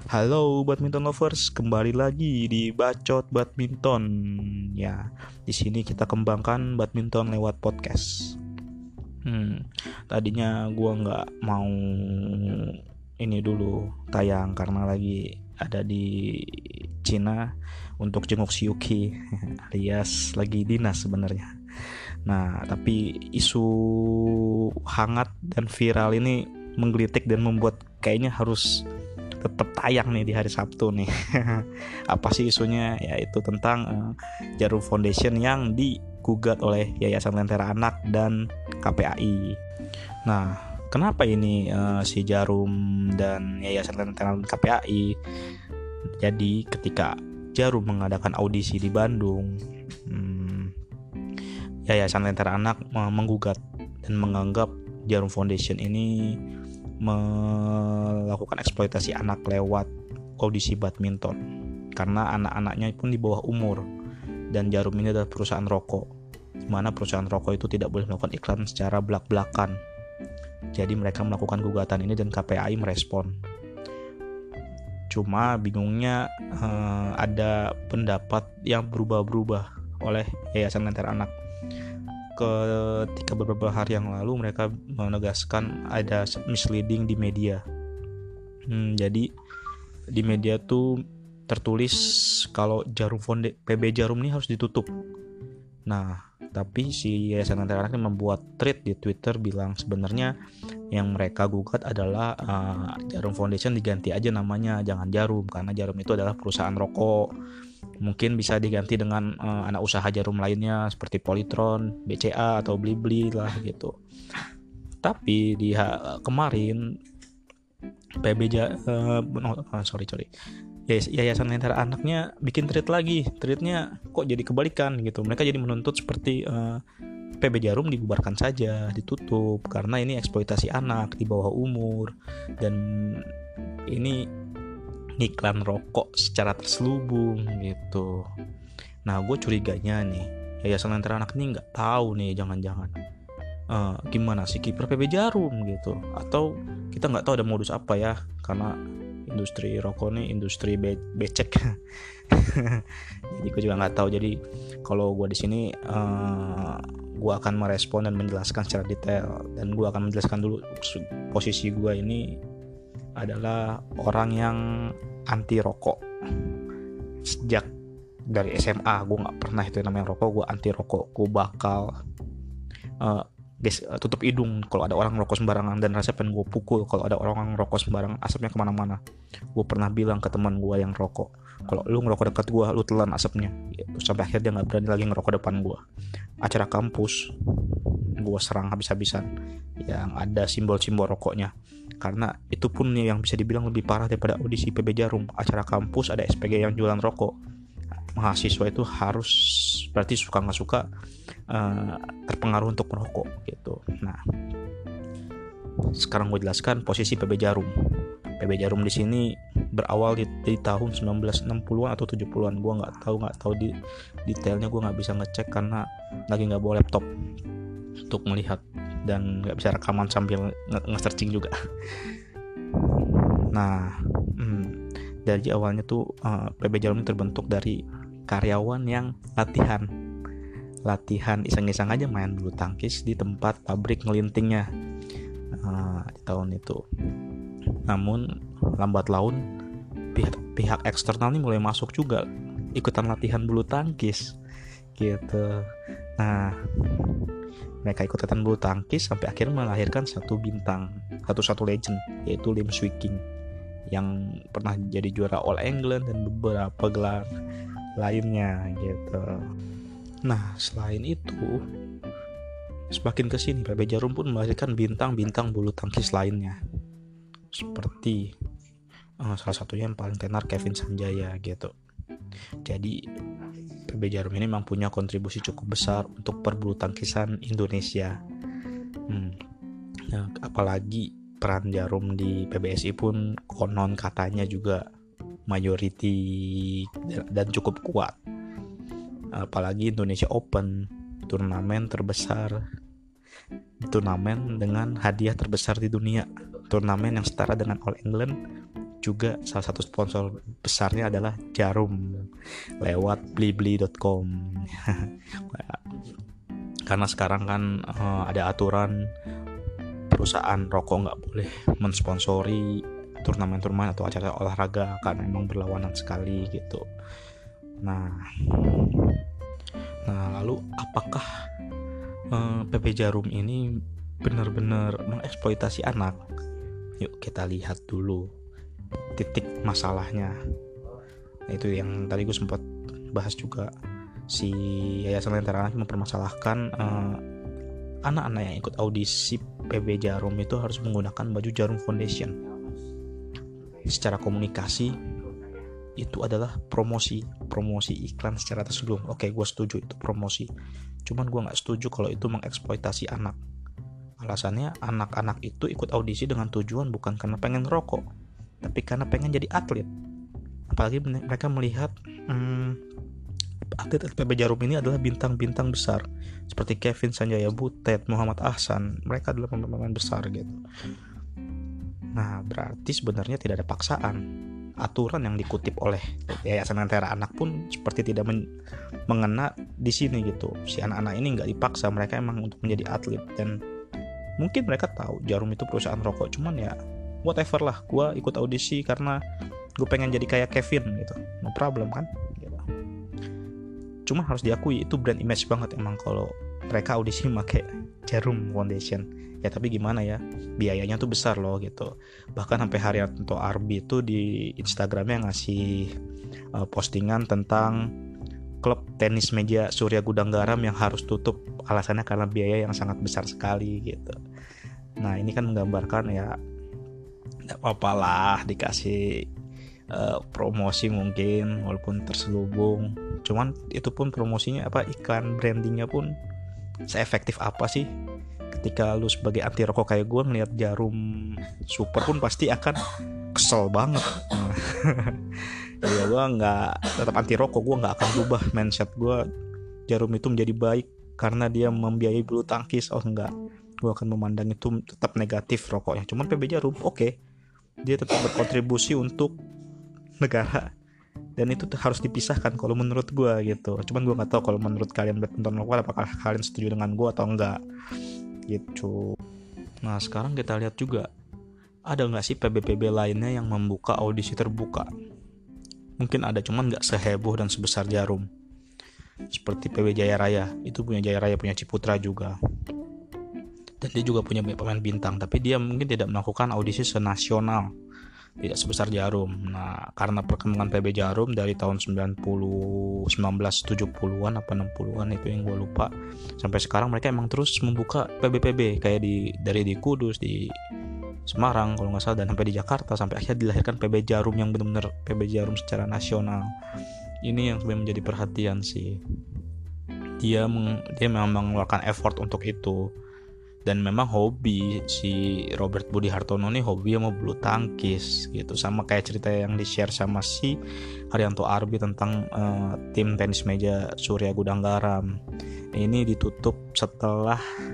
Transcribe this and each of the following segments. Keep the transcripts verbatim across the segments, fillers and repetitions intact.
Halo badminton lovers, kembali lagi di Bacot Badminton. Ya, di sini kita kembangkan badminton lewat podcast. Hmm, tadinya gua nggak mau ini dulu tayang karena lagi ada di Cina untuk jenguk si Yuki alias lagi dinas sebenarnya. Nah, tapi isu hangat dan viral ini menggelitik dan membuat kayaknya harus tetap tayang nih di hari Sabtu nih. Apa sih isunya? Yaitu tentang uh, Jarum Foundation yang digugat oleh Yayasan Lentera Anak dan K P A I. Nah, kenapa ini uh, si Jarum dan Yayasan Lentera dan K P A I? Jadi ketika Jarum mengadakan audisi di Bandung, hmm, Yayasan Lentera Anak uh, menggugat dan menganggap Jarum Foundation ini melakukan eksploitasi anak lewat audisi badminton karena anak-anaknya pun di bawah umur, dan Jarum ini adalah perusahaan rokok, di mana perusahaan rokok itu tidak boleh melakukan iklan secara belak-belakan. Jadi mereka melakukan gugatan ini dan K P A I merespon. Cuma bingungnya eh, ada pendapat yang berubah-berubah oleh Yayasan Lentera Anak. Ketika beberapa hari yang lalu mereka menegaskan ada misleading di media. Hmm, jadi di media tuh tertulis kalau Jarum Fonde, P B Jarum ini harus ditutup. Nah, tapi si Yayasan Lentera Anak membuat thread di Twitter bilang sebenarnya yang mereka gugat adalah uh, Jarum Foundation diganti aja namanya, jangan Jarum, karena Jarum itu adalah perusahaan rokok. Mungkin bisa diganti dengan uh, anak usaha jarum lainnya seperti Polytron, B C A atau Blibli lah gitu. Tapi di ha- kemarin P B J uh, no, sorry sorry Yayasan Lentera Anaknya bikin tweet lagi. Tweetnya kok jadi kebalikan gitu. Mereka jadi menuntut seperti uh, P B Jarum dibubarkan saja, ditutup karena ini eksploitasi anak di bawah umur dan ini iklan rokok secara terselubung gitu. Nah, gue curiganya nih Yayasan Lentera Anak ini nggak tahu nih, jangan-jangan uh, gimana sih kiper P B Jarum gitu, atau kita nggak tahu ada modus apa ya, karena industri rokok nih industri be- becek. Jadi gue juga nggak tahu. Jadi kalau gue di sini uh, gue akan merespon dan menjelaskan secara detail, dan gue akan menjelaskan dulu posisi gue ini adalah orang yang anti rokok. Sejak dari S M A gue nggak pernah itu namanya rokok. Gue anti rokok. Gue bakal uh, guys, uh, tutup hidung kalau ada orang rokok sembarangan, dan rasanya pengen gue pukul kalau ada orang rokok sembarangan, asapnya kemana-mana. Gue pernah bilang ke teman gue yang rokok, kalau lu ngerokok dekat gue, lu telan asapnya gitu. Sampai akhirnya dia nggak berani lagi ngerokok depan gue. Acara kampus gue serang habis-habisan yang ada simbol-simbol rokoknya, karena itu pun yang bisa dibilang lebih parah daripada audisi P B Jarum. Acara kampus ada S P G yang jualan rokok, mahasiswa itu harus berarti suka nggak suka uh, terpengaruh untuk merokok gitu. Nah, sekarang gue jelaskan posisi P B Jarum. P B Jarum di sini berawal di, di tahun sembilan belas enam puluhan atau tujuh puluhan. Gue nggak tahu nggak tahu di detailnya, gue nggak bisa ngecek karena lagi nggak bawa laptop untuk melihat dan nggak bisa rekaman sambil nge-searching juga. Nah, hmm, dari awalnya tuh uh, P B Jarum ini terbentuk dari karyawan yang latihan latihan iseng-iseng aja main bulu tangkis di tempat pabrik ngelintingnya uh, di tahun itu. Namun lambat laun pihak, pihak eksternal ini mulai masuk juga ikutan latihan bulu tangkis gitu. Nah, mereka ikut latihan bulu tangkis sampai akhirnya melahirkan satu bintang, satu-satu legend, yaitu Lim Swee King yang pernah jadi juara All England dan beberapa gelar lainnya gitu. Nah, selain itu semakin kesini P B Jarum pun melahirkan bintang-bintang bulu tangkis lainnya, seperti uh, salah satunya yang paling tenar Kevin Sanjaya gitu. Jadi P B Jarum ini memang punya kontribusi cukup besar untuk perbulu tangkisan Indonesia. Hmm. Nah, apalagi peran Jarum di P B S I pun konon katanya juga mayoriti dan cukup kuat. Apalagi Indonesia Open, turnamen terbesar, turnamen dengan hadiah terbesar di dunia, turnamen yang setara dengan All England, juga salah satu sponsor besarnya adalah Jarum lewat blibli dot com. Karena sekarang kan uh, ada aturan perusahaan rokok nggak boleh mensponsori turnamen-turnamen atau acara olahraga karena memang berlawanan sekali gitu. Nah, nah lalu apakah uh, P B Jarum ini benar-benar mengeksploitasi anak? Yuk kita lihat dulu titik masalahnya. Nah, itu yang tadi gue sempat bahas juga, si Yayasan Lentera Anak mempermasalahkan uh, anak-anak yang ikut audisi P B Jarum itu harus menggunakan baju Jarum Foundation. Secara komunikasi itu adalah promosi, promosi iklan secara terselubung. Oke, gue setuju itu promosi. Cuman gue nggak setuju kalau itu mengeksploitasi anak. Alasannya anak-anak itu ikut audisi dengan tujuan bukan karena pengen rokok, tapi karena pengen jadi atlet. Apalagi mereka melihat hmm, atlet P B Jarum ini adalah bintang-bintang besar seperti Kevin Sanjaya Butet, Muhammad Ahsan. Mereka adalah pemain-pemain besar gitu. Nah, berarti sebenarnya tidak ada paksaan. Aturan yang dikutip oleh Yayasan Lentera Anak pun seperti tidak men- mengena di sini gitu. Si anak-anak ini nggak dipaksa, mereka emang untuk menjadi atlet. Dan mungkin mereka tahu Jarum itu perusahaan rokok, cuman ya whatever lah, gue ikut audisi karena gue pengen jadi kayak Kevin gitu, no problem kan gitu. Cuma harus diakui itu brand image banget emang kalau mereka audisi pakai Jarum Foundation. Ya tapi gimana ya, biayanya tuh besar loh gitu. Bahkan sampai Haryanto Arbi itu di Instagramnya ngasih uh, postingan tentang klub tenis meja Surya Gudang Garam yang harus tutup, alasannya karena biaya yang sangat besar sekali gitu. Nah ini kan menggambarkan ya tidak apa-apa lah dikasih uh, promosi mungkin walaupun terselubung. Cuman itu pun promosinya apa, iklan brandingnya pun seefektif apa sih? Ketika lu sebagai anti rokok kayak gue ngeliat Jarum super pun pasti akan kesel banget. Ya gue nggak, tetap anti rokok, gue nggak akan berubah mindset gue Jarum itu menjadi baik karena dia membiayai bulu tangkis. Oh enggak, gue akan memandang itu tetap negatif rokoknya. Cuman P B Jarum oke, okay, dia tetap berkontribusi untuk negara dan itu harus dipisahkan kalau menurut gue gitu. Cuman gue nggak tahu kalau menurut kalian tentang rokok apakah kalian setuju dengan gue atau enggak gitu. Nah sekarang kita lihat juga, ada nggak sih P B P B lainnya yang membuka audisi terbuka? Mungkin ada, cuman nggak seheboh dan sebesar Jarum. Seperti P B Jaya Raya, itu punya Jaya Raya, punya Ciputra juga. Dan dia juga punya pemain bintang, tapi dia mungkin tidak melakukan audisi senasional, tidak sebesar Jarum. Nah, karena perkembangan P B Jarum dari tahun sembilan puluh, sembilan belas tujuh puluhan apa enam puluhan itu yang gue lupa, sampai sekarang mereka emang terus membuka P B P B kayak di dari di Kudus, di Semarang kalau nggak salah, dan sampai di Jakarta, sampai akhirnya dilahirkan P B Jarum yang benar-benar P B Jarum secara nasional. Ini yang sebenarnya menjadi perhatian sih. Dia meng, dia memang mengeluarkan effort untuk itu. Dan memang hobi si Robert Budi Hartono nih, hobi mau bulu tangkis gitu, sama kayak cerita yang di share sama si Haryanto Arbi tentang uh, tim tenis meja Surya Gudang Garam. Ini ditutup setelah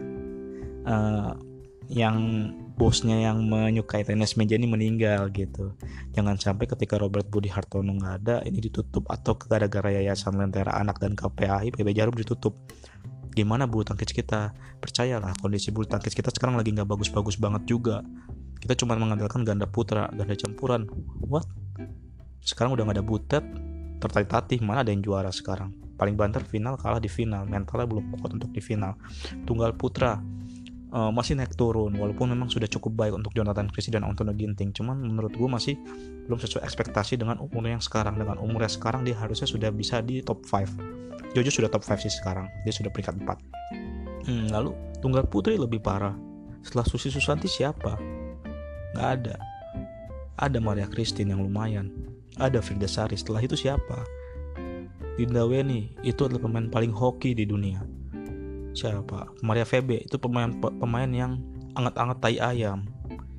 uh, yang bosnya yang menyukai tenis meja ini meninggal gitu. Jangan sampai ketika Robert Budi Hartono nggak ada, ini ditutup, atau gara-gara Yayasan Lentera Anak dan K P A I, P B Jarum ditutup. Gimana bulu tangkis kita? Percayalah, kondisi bulu tangkis kita sekarang lagi nggak bagus-bagus banget juga. Kita cuma mengandalkan ganda putra, ganda campuran. What? Sekarang udah nggak ada Butet, Tertatih, mana ada yang juara sekarang? Paling banter final, kalah di final, mentalnya belum kuat untuk di final. Tunggal putra uh, masih naik turun, walaupun memang sudah cukup baik untuk Jonathan Christie dan Antonio Ginting. Cuman menurut gue masih belum sesuai ekspektasi dengan umurnya yang sekarang. Dengan umurnya sekarang dia harusnya sudah bisa di top lima. Jojo sudah top lima sih sekarang, dia sudah peringkat empat. Hmm, lalu tunggal putri lebih parah. Setelah Susi Susanti siapa? Gak ada. Ada Maria Christine yang lumayan, ada Frida Sari. Setelah itu siapa? Dinda Weni, itu adalah pemain paling hoki di dunia. Siapa? Maria Febe, itu pemain pemain yang anget-anget tai ayam.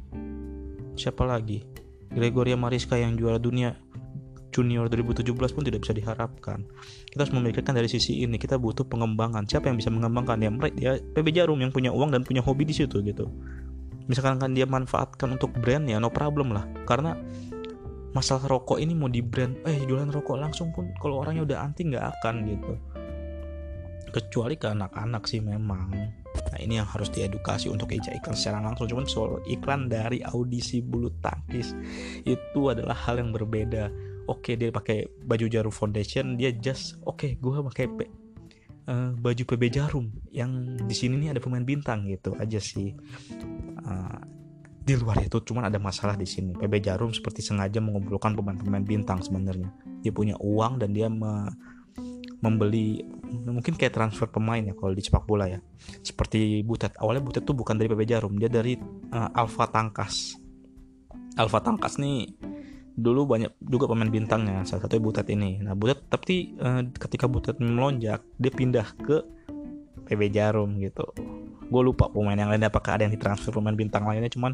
Siapa lagi? Gregoria Mariska yang juara dunia Junior dua ribu tujuh belas pun tidak bisa diharapkan. Kita harus memikirkan dari sisi ini, kita butuh pengembangan. Siapa yang bisa mengembangkan? Ya, ya P B Jarum yang punya uang dan punya hobi di situ gitu. Misalkan kan dia manfaatkan untuk brand, ya no problem lah. Karena masalah rokok ini mau di brand eh jualan rokok langsung pun kalau orangnya udah anti nggak akan gitu, kecuali ke anak-anak sih memang. Nah ini yang harus diedukasi untuk iklan secara langsung. Cuman soal iklan dari audisi bulu tangkis itu adalah hal yang berbeda. Oke dia pakai baju Jarum Foundation, dia just oke okay, gue pakai P, uh, baju P B Jarum yang di sini nih ada pemain bintang gitu aja sih. Uh, di luar itu cuman ada masalah di sini. P B Jarum seperti sengaja mengumpulkan pemain-pemain bintang sebenarnya. Dia punya uang dan dia me- membeli, mungkin kayak transfer pemain ya kalau di sepak bola ya. Seperti Butet. Awalnya Butet tuh bukan dari P B Jarum, dia dari uh, Alfa Tangkas. Alfa Tangkas nih dulu banyak juga pemain bintangnya, salah satunya Butet ini. Nah Butet tapi uh, ketika Butet melonjak dia pindah ke P B Jarum gitu. Gue lupa pemain yang lain apakah ada yang ditransfer pemain bintang lainnya, cuman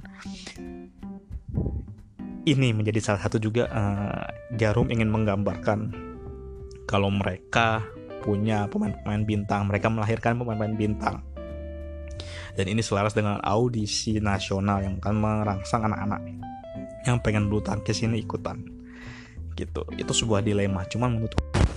ini menjadi salah satu juga uh, Jarum ingin menggambarkan kalau mereka punya pemain-pemain bintang, mereka melahirkan pemain-pemain bintang. Dan ini selaras dengan audisi nasional yang akan merangsang anak-anak yang pengen bulu tangkis ini ikutan. Gitu. Itu sebuah dilema, cuman menurut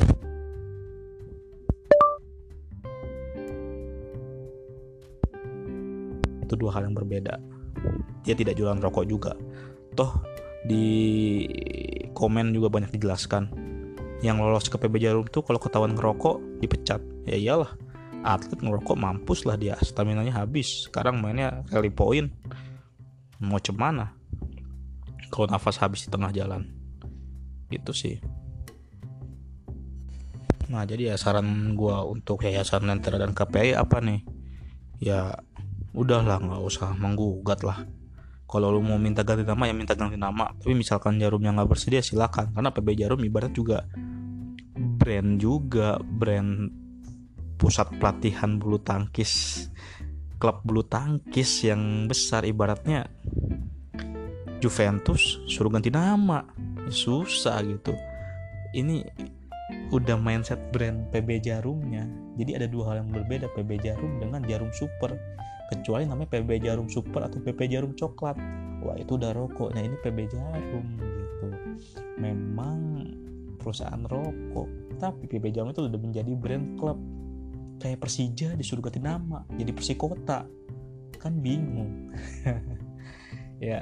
itu dua hal yang berbeda. Dia tidak jualan rokok juga. Toh di komen juga banyak dijelaskan, yang lolos ke P B Jarum tuh kalau ketahuan ngerokok dipecat. Ya iyalah, atlet ngerokok mampus lah dia, staminanya habis. Sekarang mainnya rally point, mau cemana kalau nafas habis di tengah jalan. Itu sih. Nah jadi ya saran gue untuk Yayasan Lentera dan K P I apa nih, ya udahlah nggak usah menggugat lah. Kalau lu mau minta ganti nama ya minta ganti nama, tapi misalkan Jarumnya nggak bersedia silakan, karena P B Jarum ibarat juga brand juga, brand pusat pelatihan bulu tangkis, klub bulu tangkis yang besar. Ibaratnya Juventus suruh ganti nama ya susah gitu. Ini udah mindset brand P B Jarumnya. Jadi ada dua hal yang berbeda, P B Jarum dengan Jarum Super. Kecuali namanya P B Jarum Super atau P P Jarum Coklat, wah itu udah rokok. Nah ini P B Jarum gitu, memang perusahaan rokok, tapi P B Jarum itu udah menjadi brand klub. Kayak Persija disuruh ganti nama jadi Persikota, kan bingung. Ya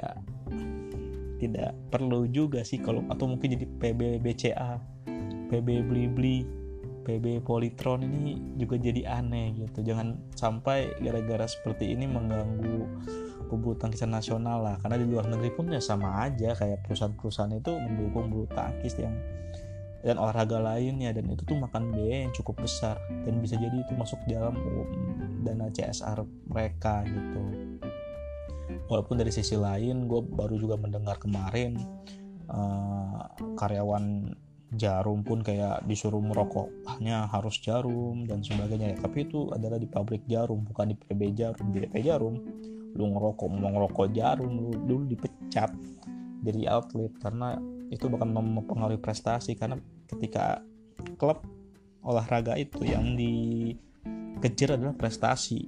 tidak perlu juga sih kalau, atau mungkin jadi P B B C A, P B Beli Beli, P B Politron, ini juga jadi aneh gitu. Jangan sampai gara-gara seperti ini mengganggu pebulu tangkisan nasional lah, karena di luar negeri pun ya sama aja, kayak perusahaan-perusahaan itu mendukung bulu tangkis yang dan olahraga lainnya, dan itu tuh makan biaya yang cukup besar dan bisa jadi itu masuk dalam dana C S R mereka gitu. Walaupun dari sisi lain gue baru juga mendengar kemarin uh, karyawan Jarum pun kayak disuruh merokok hanya harus Jarum dan sebagainya ya. Tapi itu adalah di pabrik Jarum, bukan di P B Jarum. Di P B Jarum lu ngerokok, mau ngerokok Jarum lu dulu dipecat dari outlet, karena itu bakal mempengaruhi prestasi. Karena ketika klub olahraga itu yang dikejar adalah prestasi,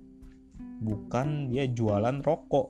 bukan dia jualan rokok.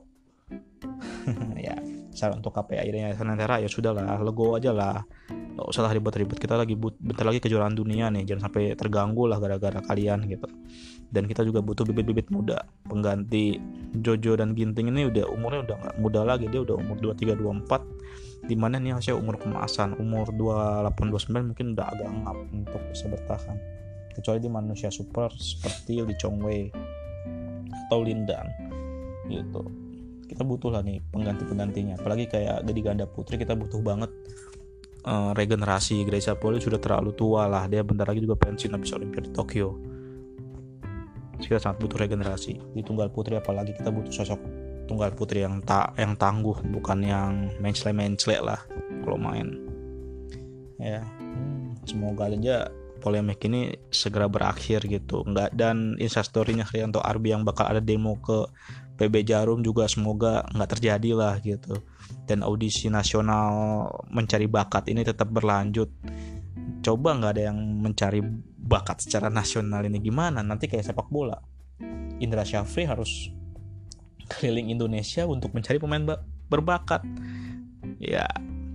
Ya saran untuk K P I dan Yayasan Lentera ya sudahlah, legowo aja lah, nggak usah lah ribet-ribet. Kita lagi but, bentar lagi kejuaraan dunia nih, jangan sampai terganggu lah gara-gara kalian gitu. Dan kita juga butuh bibit-bibit muda pengganti Jojo dan Ginting. Ini udah umurnya udah nggak muda lagi, dia udah umur dua puluh tiga dua puluh empat, dimana nih harusnya umur kemasan, umur dua puluh delapan dua puluh sembilan mungkin udah agak ngap untuk bisa bertahan, kecuali di manusia super seperti Lee Chong Wei atau Lindan gitu. Kita butuh lah nih pengganti-penggantinya, apalagi kayak di ganda putri kita butuh banget uh, regenerasi. Gracia Poli sudah terlalu tua lah, dia bentar lagi juga pensiun habis Olimpiade Tokyo. Kita sangat butuh regenerasi di tunggal putri, apalagi kita butuh sosok tunggal putri yang tak yang tangguh, bukan yang mencele-mencele lah kalau main. Ya, hmm, semoga aja polemik ini segera berakhir gitu. Enggak, dan instastorynya Krianto Arbi yang bakal ada demo ke P B Jarum juga semoga nggak terjadi lah gitu. Dan audisi nasional mencari bakat ini tetap berlanjut. Coba nggak ada yang mencari bakat secara nasional ini, gimana nanti kayak sepak bola, Indra Syafri harus keliling Indonesia untuk mencari pemain berbakat. Ya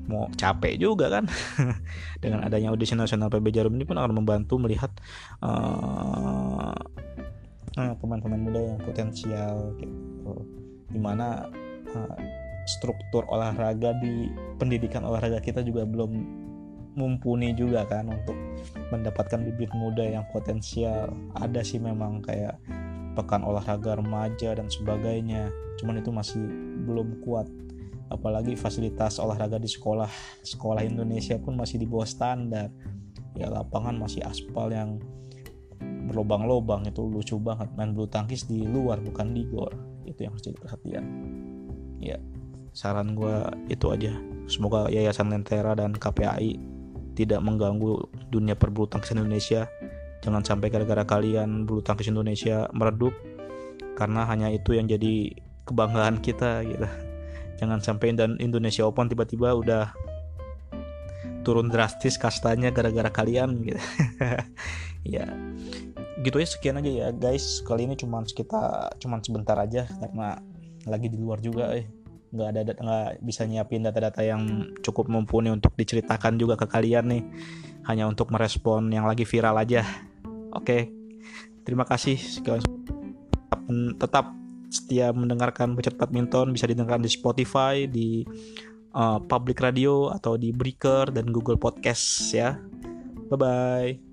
mau capek juga kan. Dengan adanya audisi nasional P B Jarum ini pun akan membantu melihat uh, uh, pemain-pemain muda yang potensial gitu, dimana uh, struktur olahraga di pendidikan olahraga kita juga belum mumpuni juga kan untuk mendapatkan bibit muda yang potensial. Ada sih memang kayak pekan olahraga remaja dan sebagainya, cuman itu masih belum kuat. Apalagi fasilitas olahraga di sekolah sekolah Indonesia pun masih di bawah standar. Ya lapangan masih aspal yang berlobang-lobang, itu lucu banget. Main bulu tangkis di luar bukan di gor, itu yang harus jadi perhatian. Ya saran gue itu aja. Semoga Yayasan Lentera dan K P A I tidak mengganggu dunia perbulu tangkis Indonesia. Jangan sampai gara-gara kalian bulu tangkis Indonesia meredup, karena hanya itu yang jadi kebanggaan kita gitu. Jangan sampai dan Indonesia Open tiba-tiba udah turun drastis kastanya gara-gara kalian gitu. Ya gitu ya, sekian aja ya guys. Kali ini cuman sekitar cuman sebentar aja karena lagi di luar juga eh nggak ada nggak bisa nyiapin data-data yang cukup mumpuni untuk diceritakan juga ke kalian nih, hanya untuk merespon yang lagi viral aja. Oke, terima kasih. Tetap, tetap setia mendengarkan Bacot Badminton. Bisa didengarkan di Spotify, di uh, Public Radio, atau di Breaker dan Google Podcast ya. Bye bye.